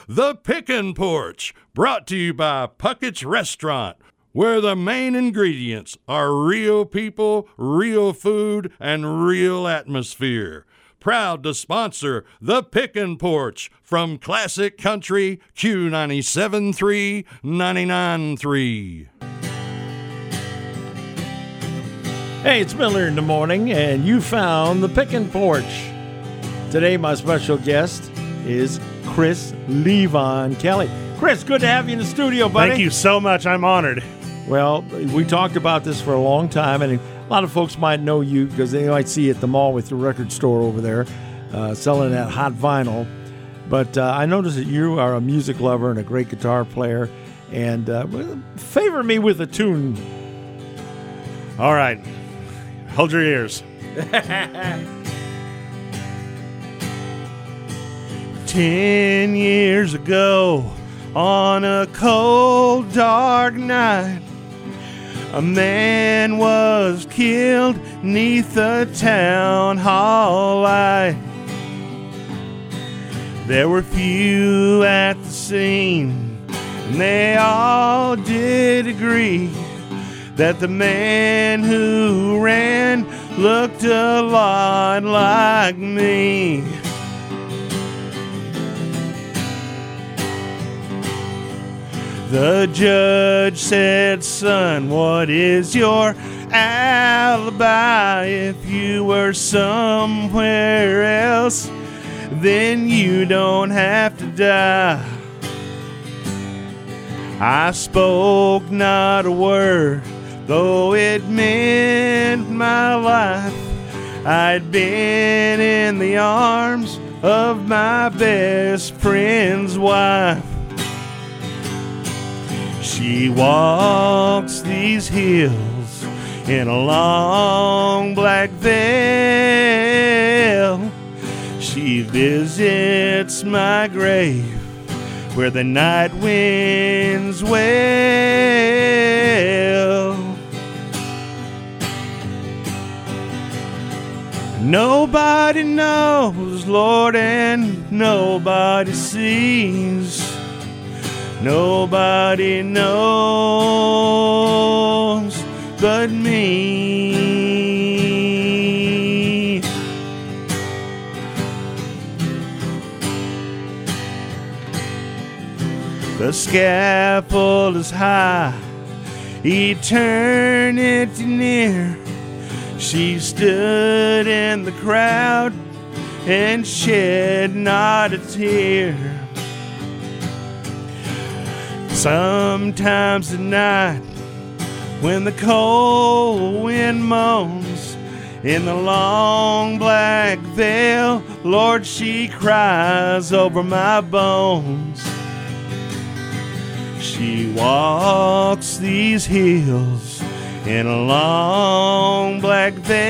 The Pickin' Porch, brought to you by Puckett's Restaurant, where the main ingredients are real people, real food, and real atmosphere. Proud to sponsor The Pickin' Porch from Classic Country Q97.3, 99.3. Hey, it's Miller in the morning, and you found the Pickin' Porch. Today, my special guest is Chris Levon Kelly. Chris, good to have you in the studio, buddy. Thank you so much. I'm honored. Well, we talked about this for a long time, and a lot of folks might know you because they might see you at the mall with your record store over there selling that hot vinyl. But I noticed that you are a music lover and a great guitar player, and favor me with a tune. All right. Hold your ears. 10 years ago, on a cold, dark night, a man was killed 'neath the town hall light. There were few at the scene, and they all did agree that the man who ran looked a lot like me. The judge said, "Son, what is your alibi? If you were somewhere else, then you don't have to die." I spoke not a word, though it meant my life. I'd been in the arms of my best friend's wife. She walks these hills in a long black veil. She visits my grave where the night winds wail. Nobody knows, Lord, and nobody sees. Nobody knows but me. The scaffold is high, eternity near. She stood in the crowd and shed not a tear. Sometimes at night, when the cold wind moans in the long black veil, Lord, she cries over my bones. She walks these hills in a long black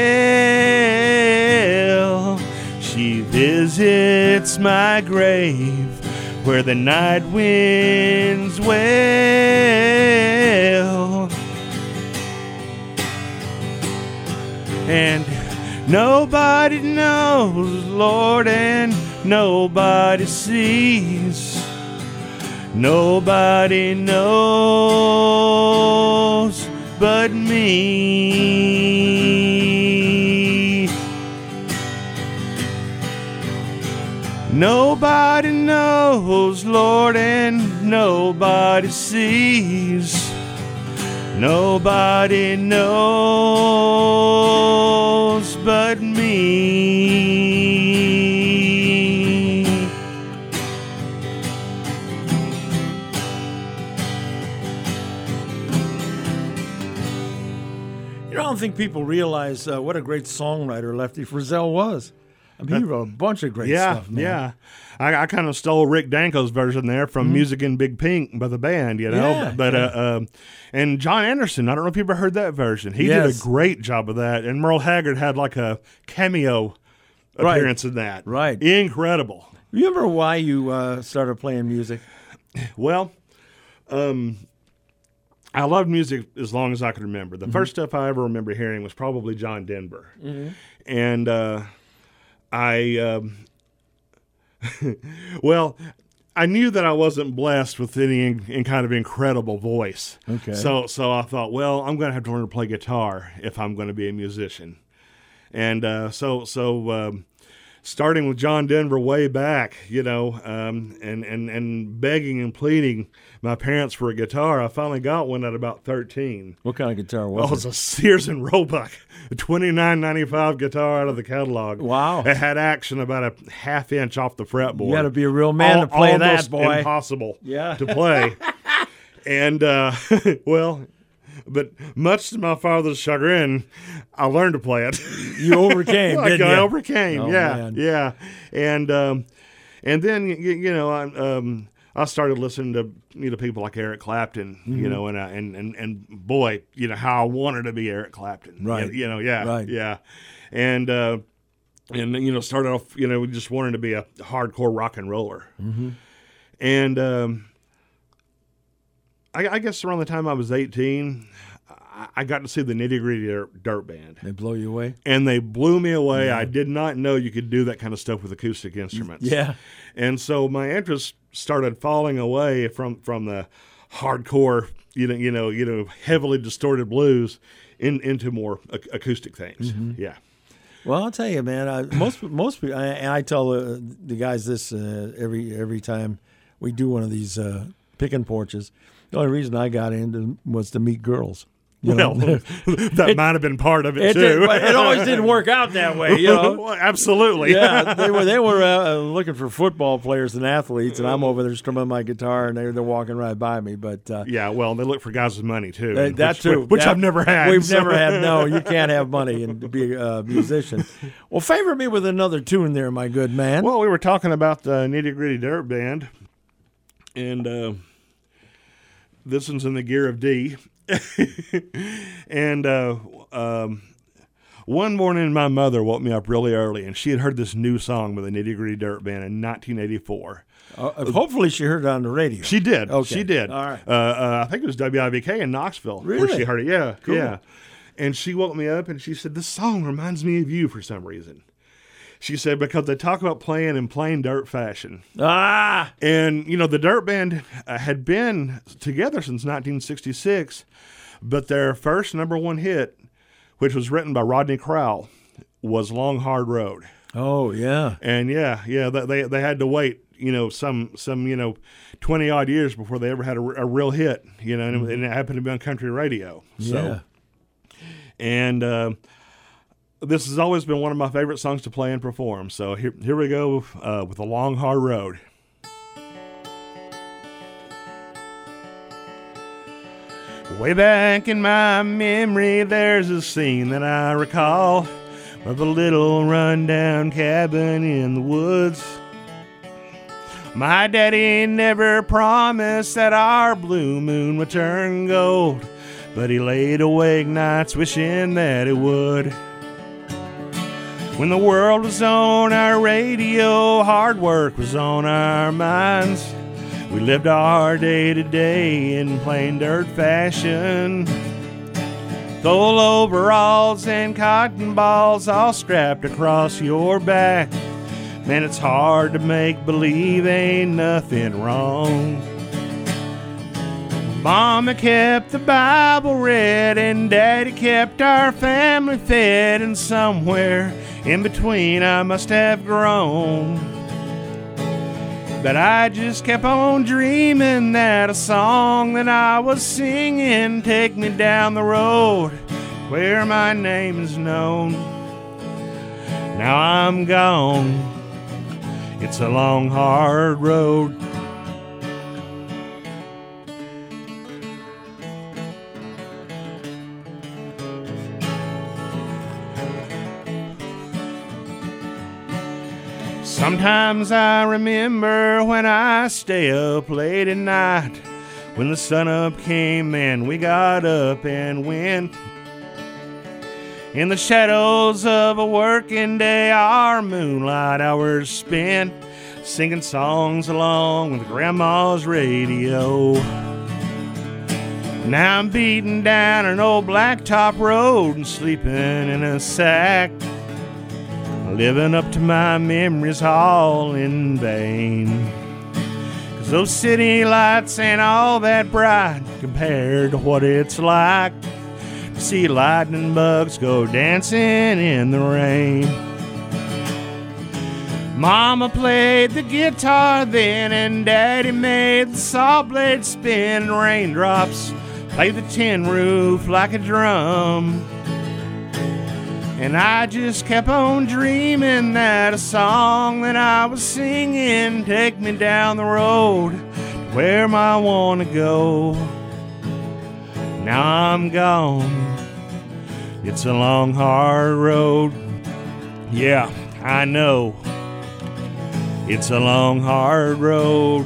veil. She visits my grave where the night winds wail. And nobody knows, Lord, and nobody sees. Nobody knows but me. Nobody knows, Lord, and nobody sees. Nobody knows but me. You know, I don't think people realize what a great songwriter Lefty Frizzell was. I mean, he wrote a bunch of great stuff, man. Yeah. I kind of stole Rick Danko's version there from Music in Big Pink by the band, you know. Yeah, but and John Anderson, I don't know if you ever heard that version. He did a great job of that. And Merle Haggard had like a cameo appearance in that. Right. Incredible. Remember why you started playing music? Well, I loved music as long as I could remember. The first stuff I ever remember hearing was probably John Denver. And well, I knew that I wasn't blessed with any kind of incredible voice. Okay. So I thought, well, I'm going to have to learn to play guitar if I'm going to be a musician. And starting with John Denver way back, and begging and pleading my parents for a guitar, I finally got one at about 13. What kind of guitar Oh, was it was it? a Sears and Roebuck, a $29.95 guitar out of the catalog. Wow. It had action about a half inch off the fretboard. You got to be a real man to play that, Almost boy. impossible Yeah. to play. And, but much to my father's chagrin, I learned to play it. You overcame, I didn't you? overcame, Oh, yeah, man. yeah. And then, I started listening to people like Eric Clapton, Mm-hmm. and boy, how I wanted to be Eric Clapton, Right. yeah, Right. yeah, and started off, just wanting to be a hardcore rock and roller, Mm-hmm. and I guess around the time I was 18, I got to see the Nitty Gritty Dirt Band. They blow you away? And they blew me away. Yeah. I did not know you could do that kind of stuff with acoustic instruments. Yeah. And so my interest started falling away from the hardcore, heavily distorted blues into more acoustic things. Mm-hmm. Yeah. Well, I'll tell you, man. Most people, and I tell the guys this every time we do one of these picking porches. The only reason I got into was to meet girls. Well, that might have been part of it too. But it always didn't work out that way, Well, absolutely. Yeah, they were looking for football players and athletes, and I'm over there strumming my guitar, and they're walking right by me. But Yeah, well, they look for guys with money too. which I've never had. We've so. never had. No, you can't have money and be a musician. Well, favor me with another tune there, my good man. Well, we were talking about the Nitty Gritty Dirt Band, and this one's in the gear of D. And one morning, my mother woke me up really early, and she had heard this new song by the Nitty Gritty Dirt Band in 1984. Hopefully, she heard it on the radio. She did. Okay. She did. All right. I think it was WIVK in Knoxville where Really? she heard it. Yeah, Cool. yeah. And she woke me up, and she said, "This song reminds me of you for some reason." She said, because they talk about playing in plain dirt fashion. Ah, And, the Dirt Band had been together since 1966, but their first number one hit, which was written by Rodney Crowell, was Long Hard Road. oh yeah. And they had to wait, some 20-odd years before they ever had a real hit, and it happened to be on country radio. So, Yeah. And this has always been one of my favorite songs to play and perform. So here we go with The Long Hard Road. Way back in my memory, there's a scene that I recall of a little rundown cabin in the woods. My daddy never promised that our blue moon would turn gold, but he laid awake nights wishing that it would. When the world was on our radio, hard work was on our minds. We lived our day-to-day in plain dirt fashion. Thole overalls and cotton balls all strapped across your back. Man, it's hard to make believe ain't nothing wrong. Mama kept the Bible read and Daddy kept our family fed, and somewhere in between I must have grown. But I just kept on dreaming that a song that I was singing take me down the road where my name is known. Now I'm gone. It's a long, hard road. Sometimes I remember when I stay up late at night, when the sun up came and we got up and went. In the shadows of a working day, our moonlight hours spent singing songs along with Grandma's radio. Now I'm beating down an old blacktop road and sleeping in a sack, living up to my memories all in vain. those city lights ain't all that bright compared to what it's like to see lightning bugs go dancing in the rain. Mama played the guitar then, and Daddy made the saw blade spin, and raindrops played the tin roof like a drum. And I just kept on dreaming that a song that I was singing take me down the road to where I want to go. Now I'm gone. It's a long, hard road. Yeah, I know. It's a long, hard road.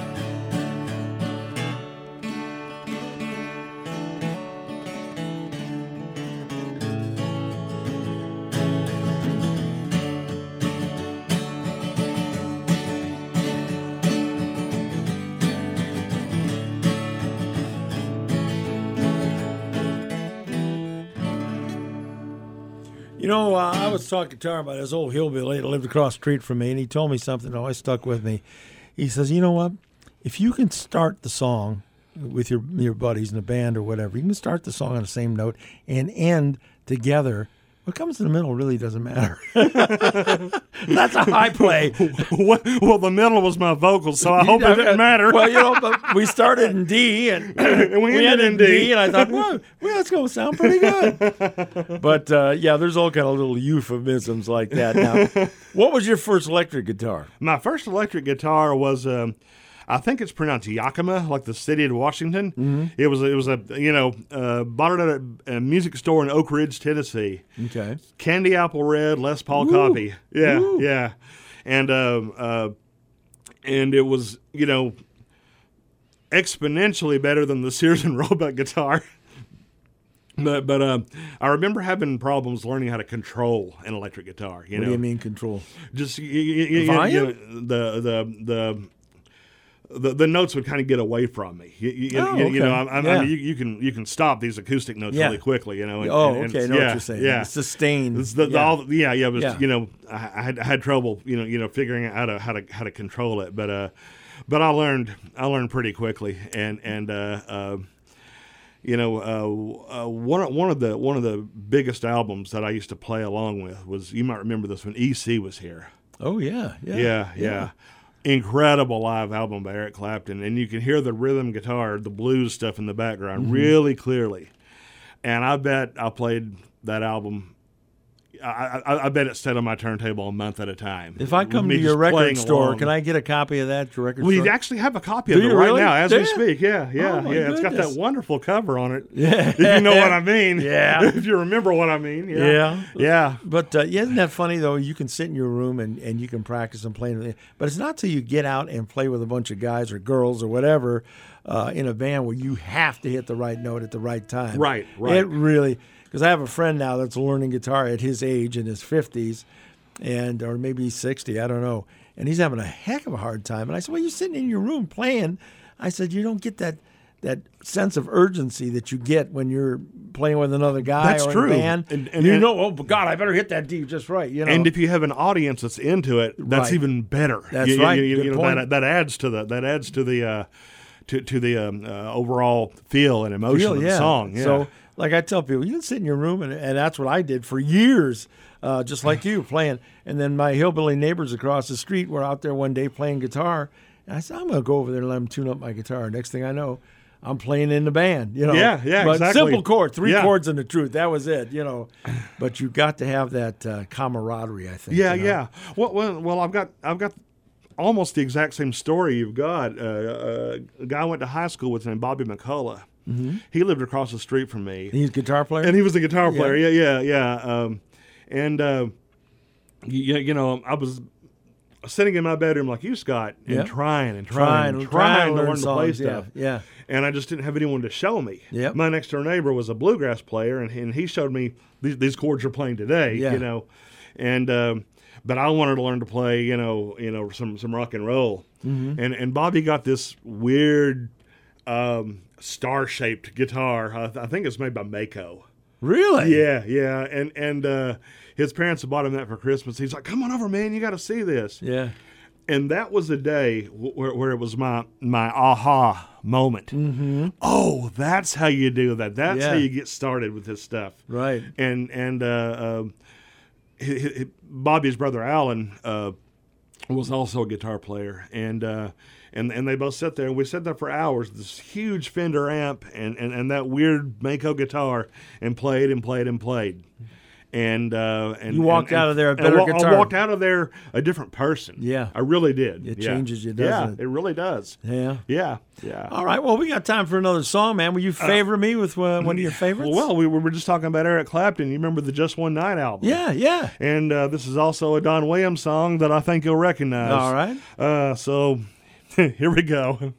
You know, I was talking to her about this old hillbilly that lived across the street from me, and he told me something that always stuck with me. He says, you know what? If you can start the song with your buddies in a band or whatever, you can start the song on the same note and end together. What comes in the middle really doesn't matter. That's a high play. Well, the middle was my vocals, so I hope it didn't matter. Well, you know, but we started in D and we ended in D, and I thought, well, that's going to sound pretty good. But, yeah, there's all kind of little euphemisms like that. Now, what was your first electric guitar? My first electric guitar was, I think it's pronounced Yakima, like the city of Washington. Mm-hmm. It was bought it at a music store in Oak Ridge, Tennessee. Okay. Candy apple red Les Paul copy. Yeah, Ooh. Yeah. And it was, exponentially better than the Sears and Roebuck guitar. But I remember having problems learning how to control an electric guitar. What do you mean control? Just volume? The notes would kind of get away from me. Okay. You can stop these acoustic notes really quickly. And, I know what you're saying. Yeah, sustained. I had trouble. Figuring out how to control it. But I learned pretty quickly. One of the biggest albums that I used to play along with was, you might remember this when EC was here. Oh yeah. Incredible live album by Eric Clapton, and you can hear the rhythm guitar, the blues stuff in the background really clearly. And I bet I played that album. I bet it stayed on my turntable a month at a time. If I come to your record store, can I get a copy of that record store? You actually have a copy of it right now as we speak. Yeah. Goodness. It's got that wonderful cover on it. Yeah. If you know what I mean. Yeah. If you remember what I mean. Yeah. But isn't that funny, though? You can sit in your room and you can practice and play. But it's not till you get out and play with a bunch of guys or girls or whatever in a band where you have to hit the right note at the right time. Right. It really... Because I have a friend now that's learning guitar at his age, in his 50s, or maybe he's 60, I don't know. And he's having a heck of a hard time. And I said, well, you're sitting in your room playing. I said, you don't get that sense of urgency that you get when you're playing with another guy that's or true. In a band. And oh, God, I better hit that D just right. And if you have an audience that's into it, that's even better. That's right. Good point. That adds to the overall feel and emotion of the song. Yeah. So, like I tell people, you can sit in your room, and that's what I did for years, just like you, playing. And then my hillbilly neighbors across the street were out there one day playing guitar. And I said, I'm going to go over there and let them tune up my guitar. Next thing I know, I'm playing in the band. Yeah, but exactly. Simple chord, three chords and the truth. That was it, But you got to have that camaraderie, I think. Yeah. Well, I've got almost the exact same story you've got. A guy I went to high school with named Bobby McCullough. Mm-hmm. He lived across the street from me. He's a guitar player? And he was a guitar player, yeah. I was sitting in my bedroom like you, Scott, and trying to learn to play stuff. Yeah. And I just didn't have anyone to show me. Yep. My next door neighbor was a bluegrass player, and he showed me these chords you're playing today, And but I wanted to learn to play, some rock and roll. Mm-hmm. And Bobby got this weird star-shaped guitar. I think it's made by Mako. Really? Yeah. And his parents had bought him that for Christmas. He's like, come on over, man. You got to see this. Yeah. And that was a day where it was my aha moment. Mm-hmm. Oh, that's how you do that. That's how you get started with this stuff. Right. And Bobby's brother Alan was also a guitar player, and they both sat there, and we sat there for hours. This huge Fender amp and that weird Mako guitar, and played and played and played. And you walked out of there a better guitar. I walked out of there a different person. Yeah, I really did. It changes you, doesn't it? Yeah, it really does. Yeah. All right. Well, we got time for another song, man. Will you favor me with one of your favorites? Well, we were just talking about Eric Clapton. You remember the Just One Night album? Yeah. And this is also a Don Williams song that I think you'll recognize. All right. So here we go.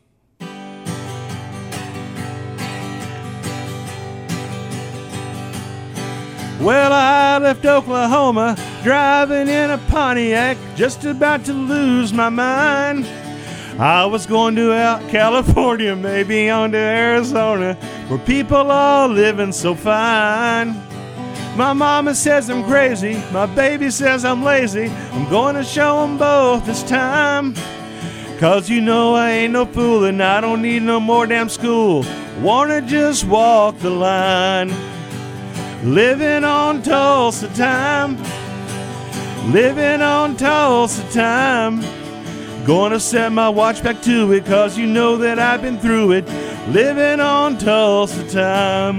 Well, I left Oklahoma, driving in a Pontiac, just about to lose my mind. I was going to out California, maybe on to Arizona, where people are living so fine. My mama says I'm crazy, my baby says I'm lazy. I'm going to show them both this time. 'Cause you know I ain't no fool and I don't need no more damn school. Wanna just walk the line. Living on Tulsa time. Living on Tulsa time. Gonna set my watch back to it, 'cause you know that I've been through it. Living on Tulsa time.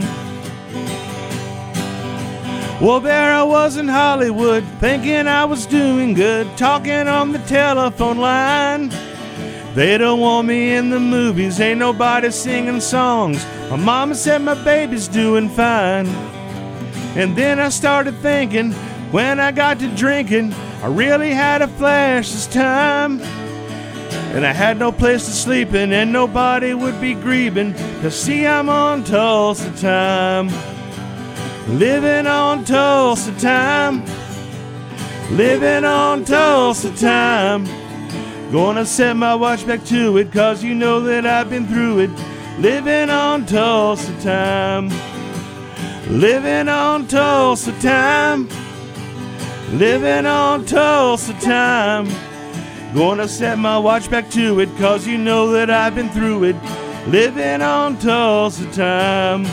Well, there I was in Hollywood, thinking I was doing good, talking on the telephone line. They don't want me in the movies, ain't nobody singing songs. My mama said my baby's doing fine. And then I started thinking, when I got to drinking, I really had a flash this time. And I had no place to sleep in, and nobody would be grieving, 'cause see, I'm on Tulsa time. Living on Tulsa time. Living on Tulsa time. Gonna set my watch back to it, 'cause you know that I've been through it. Living on Tulsa time. Living on Tulsa time. Living on Tulsa time. Gonna set my watch back to it, 'cause you know that I've been through it. Living on Tulsa time.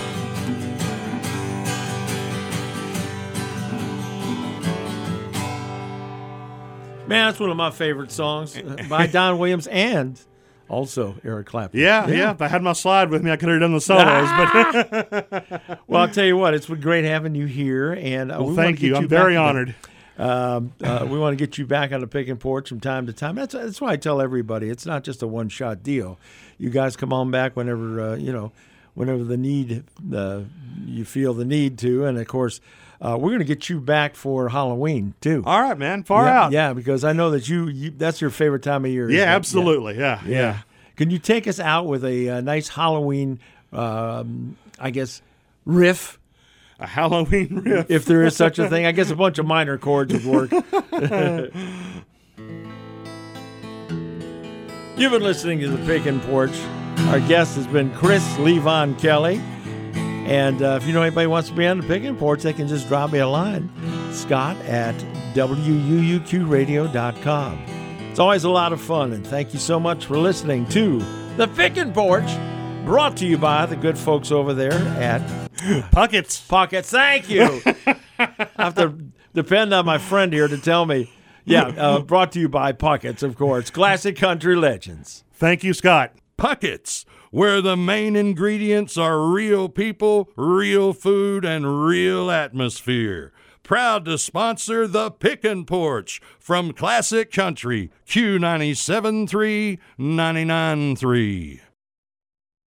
Man, that's one of my favorite songs by Don Williams and also Eric Clapton. Yeah. If I had my slide with me, I could have done the solos. But well, I'll tell you what, it's been great having you here. And well, thank you. I'm very honored. We want to get you back on the Pickin' Porch from time to time. That's why I tell everybody it's not just a one-shot deal. You guys come on back whenever whenever the need you feel the need to, and of course. We're going to get you back for Halloween, too. All right, man. Far out. Yeah, because I know that you that's your favorite time of year. Yeah, absolutely. Yeah. Can you take us out with a nice Halloween, I guess, riff? A Halloween riff. If there is such a thing. I guess a bunch of minor chords would work. You've been listening to The Pickin' Porch. Our guest has been Chris Levon Kelly. And if you know anybody who wants to be on the Pickin' Porch, they can just drop me a line, scott@wuuqradio.com. It's always a lot of fun, and thank you so much for listening to the Pickin' Porch, brought to you by the good folks over there at Puckett's. Thank you. I have to depend on my friend here to tell me. Yeah, brought to you by Puckett's, of course. Classic Country Legends. Thank you, Scott. Puckett's, where the main ingredients are real people, real food, and real atmosphere. Proud to sponsor the Pickin' Porch from Classic Country, Q97.3, 99.3.